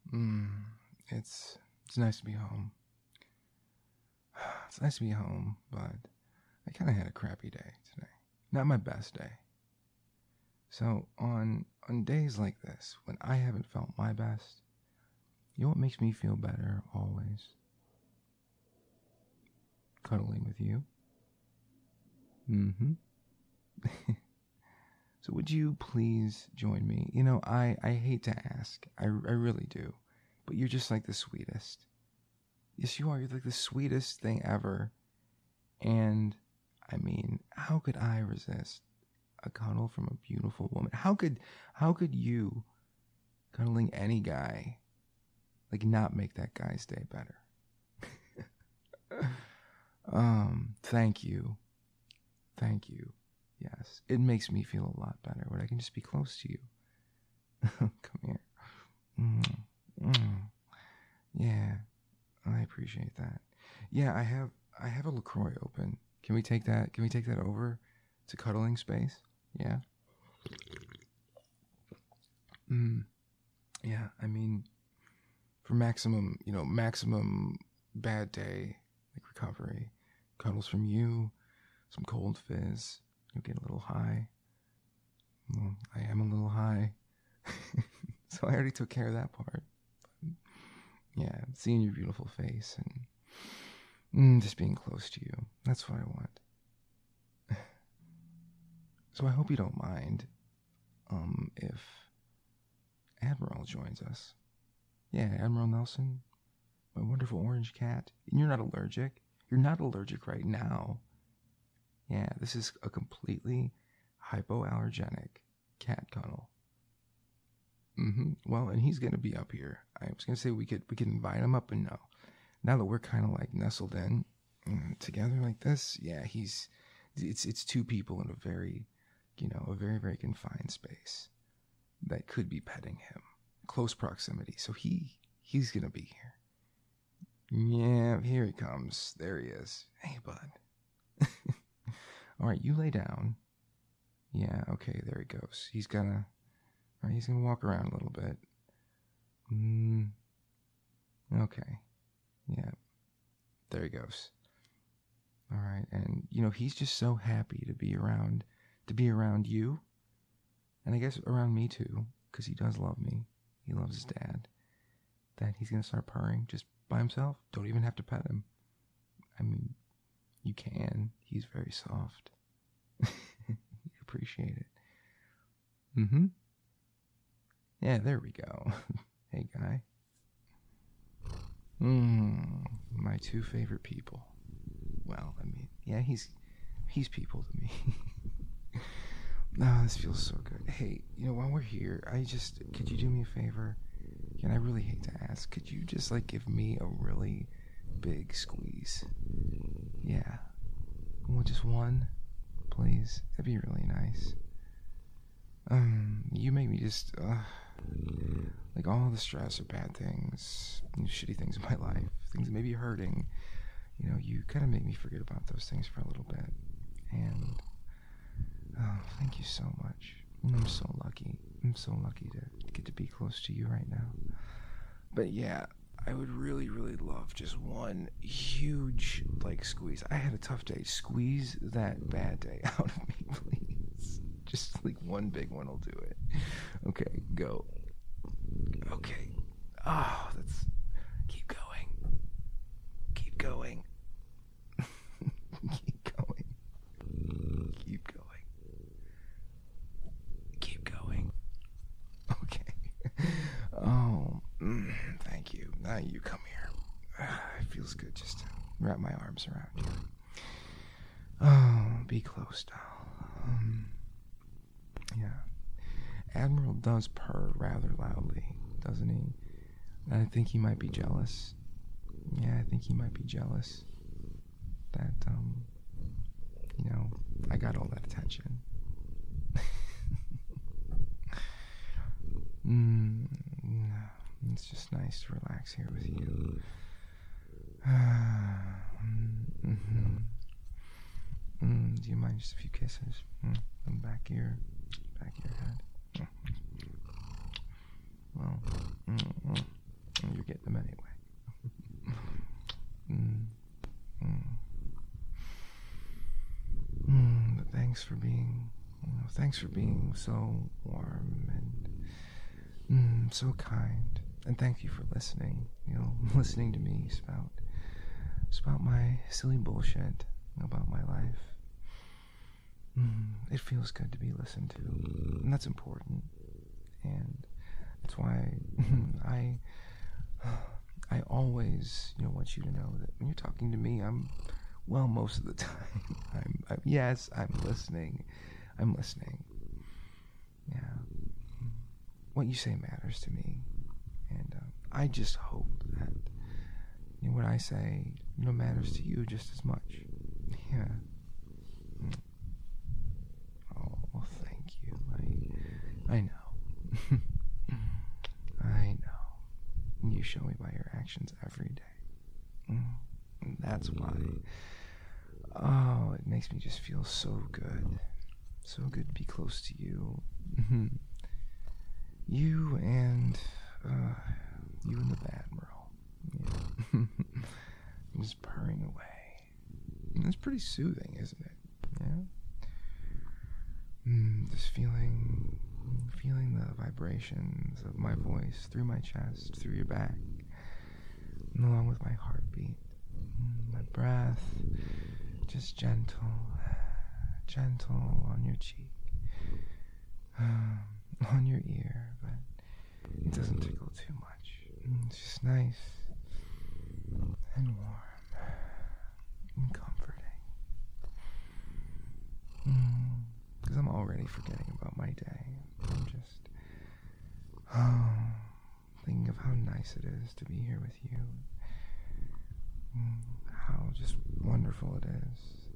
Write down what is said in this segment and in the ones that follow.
Mm, it's nice to be home. It's nice to be home, but I kind of had a crappy day today. Not my best day. So on days like this, when I haven't felt my best, you know what makes me feel better always? Cuddling with you. Mm-hmm. So would you please join me? You know, I hate to ask. I really do. But you're just like the sweetest. Yes, you are. You're like the sweetest thing ever. And, I mean, how could I resist a cuddle from a beautiful woman? How could you, cuddling any guy, like, not make that guy's day better? Thank you. Thank you. Yes, it makes me feel a lot better when I can just be close to you. Come here. Mm, mm. Yeah, I appreciate that. Yeah, I have a LaCroix open. Can we take that? Can we take that over to cuddling space? Yeah. Mm, yeah. I mean, for maximum bad day like recovery, cuddles from you, some cold fizz. You'll get a little high. Well, I am a little high. So I already took care of that part. Yeah, seeing your beautiful face and just being close to you. That's what I want. So I hope you don't mind if Admiral joins us. Yeah, Admiral Nelson, my wonderful orange cat. And you're not allergic. You're not allergic right now. Yeah, this is a completely hypoallergenic cat cuddle. Well, and he's gonna be up here. I was gonna say we could invite him up, and no. Now that we're kind of like nestled in together like this, yeah, it's two people in a very, a very very confined space that could be petting him, close proximity. So he's gonna be here. Yeah, here he comes. There he is. Hey, bud. All right, you lay down. Yeah, okay, there he goes. He's gonna walk around a little bit. Okay. Yeah. There he goes. All right, and he's just so happy to be around you, and I guess around me too, because he does love me. He loves his dad. That he's gonna start purring just by himself. Don't even have to pet him. I mean, you can. He's very soft. You appreciate it. Yeah, there we go. Hey, guy. My two favorite people. Well, I mean, yeah, he's people to me. Oh, this feels so good. Hey, while we're here, could you do me a favor? And I really hate to ask, could you just, give me a really big squeeze? Yeah. Well, just one, please. That'd be really nice. You make me just, all the stress or bad things, shitty things in my life, things that may be hurting, you kind of make me forget about those things for a little bit. And, thank you so much. I'm so lucky. I'm so lucky to get to be close to you right now. But yeah, I would really, really love just one huge, squeeze. I had a tough day. Squeeze that bad day out of me, please. Just, one big one will do it. Okay, go. Okay. Oh, that's... Keep going. Keep going. Keep going. Keep going. Keep going. Okay. Oh, thank you. Now you come here. It feels good just to wrap my arms around you. Oh, be close, doll. Yeah. Admiral does purr rather loudly, doesn't he? And I think he might be jealous. Yeah, I think he might be jealous that, I got all that attention. It's just nice to relax here with you. Do you mind just a few kisses? From back of your head. Well, anyway. mm, mm. But thanks for being, thanks for being so warm and so kind. And thank you for listening, listening to me spout my silly bullshit about my life. It feels good to be listened to, and that's important. And that's why I always, want you to know that when you're talking to me, most of the time, yes, I'm listening. I'm listening. Yeah. What you say matters to me. And I just hope that what I say, matters to you just as much. Yeah. Oh, well, thank you. I know. I know. You show me by your actions every day. And that's why. Oh, it makes me just feel so good. So good to be close to you. You and the Admiral. Yeah. Just purring away. And it's pretty soothing, isn't it? Yeah. Just feeling the vibrations of my voice through my chest, through your back, and along with my heartbeat. My breath, just gentle on your cheek, on your ear, but it doesn't tickle too much. It's just nice and warm and comforting. Because I'm already forgetting about my day. I'm just thinking of how nice it is to be here with you. How just wonderful it is.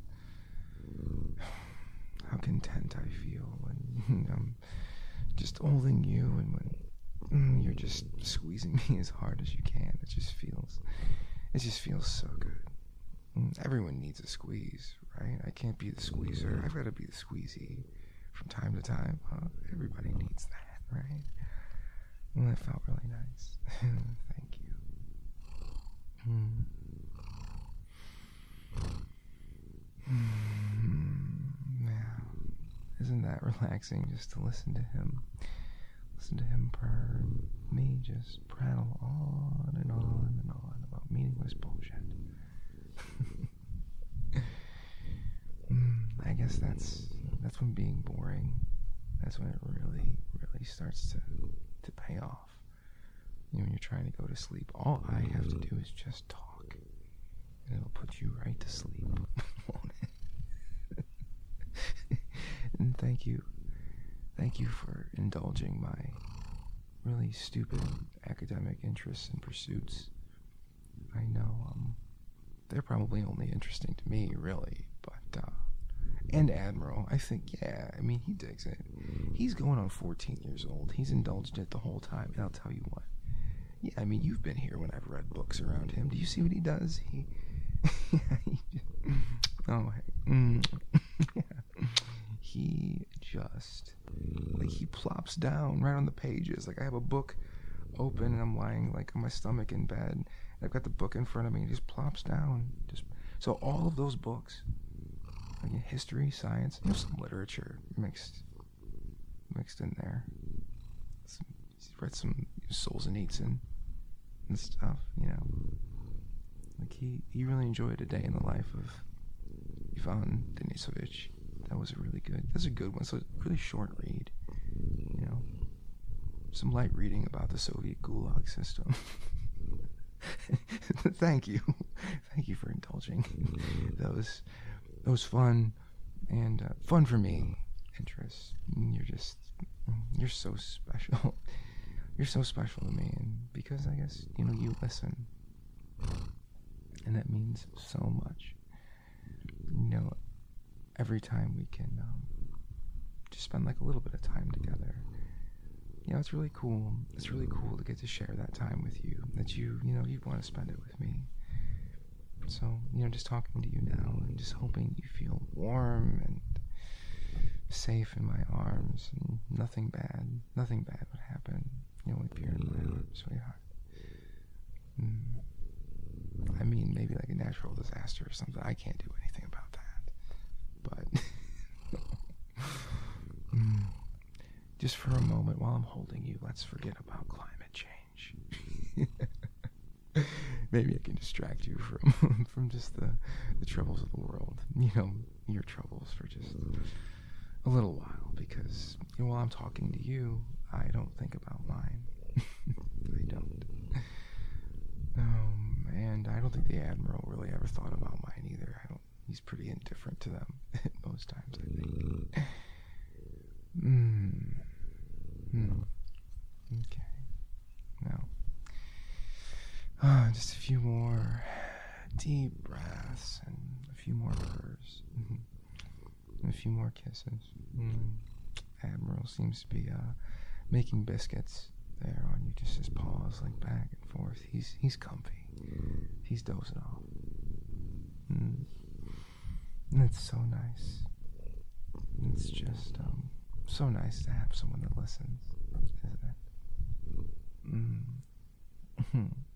How content I feel when I'm just holding you, and when you're just squeezing me as hard as you can. It just feels so good. Everyone needs a squeeze, right? I can't be the squeezer. I've got to be the squeezy from time to time. Everybody needs that, right? Well, that felt really nice. Thank you. Yeah. Isn't that relaxing just to listen to him? Listen to him purr, and me just prattle on and on and on about meaningless bullshit. I guess that's when being boring, that's when it really starts to pay off. When you're trying to go to sleep, all I have to do is just talk, and it'll put you right to sleep, won't it? And thank you for indulging my really stupid academic interests and pursuits. I know they're probably only interesting to me, really, but and Admiral, I think, yeah, I mean, he digs it. He's going on 14 years old. He's indulged it the whole time, and I'll tell you what. Yeah, I mean, you've been here when I've read books around him. Do you see what he does? He just, he plops down right on the pages. Like, I have a book open, and I'm lying, on my stomach in bed, and I've got the book in front of me, and he just plops down. So all of those books, history, science, some literature mixed in there. He's read some Solzhenitsyn and stuff, he really enjoyed A Day in the Life of Ivan Denisovich. That's a good one. So it's a really short read, some light reading about the Soviet Gulag system. Thank you for indulging those fun and fun for me interests. You're so special. You're so special to me, and because I guess you listen, and that means so much. Every time we can just spend a little bit of time together. It's really cool. It's really cool to get to share that time with you. That you want to spend it with me. So, just talking to you now and just hoping you feel warm and safe in my arms, and nothing bad would happen. If you're in my arms, sweetheart. disaster or something. I can't do anything about that. But just for a moment while I'm holding you, let's forget about climate change. Maybe I can distract you from just the troubles of the world. Your troubles for just a little while, because while I'm talking to you, I don't think about mine. I don't. And I don't think the Admiral really ever thought about mine either. He's pretty indifferent to them most times, I think. Okay. Now, just a few more deep breaths and a few more purrs. And a few more kisses. Admiral seems to be making biscuits there on you, just his paws like back and forth. He's comfy. He's dozing off. And it's so nice. It's just so nice to have someone that listens, isn't it?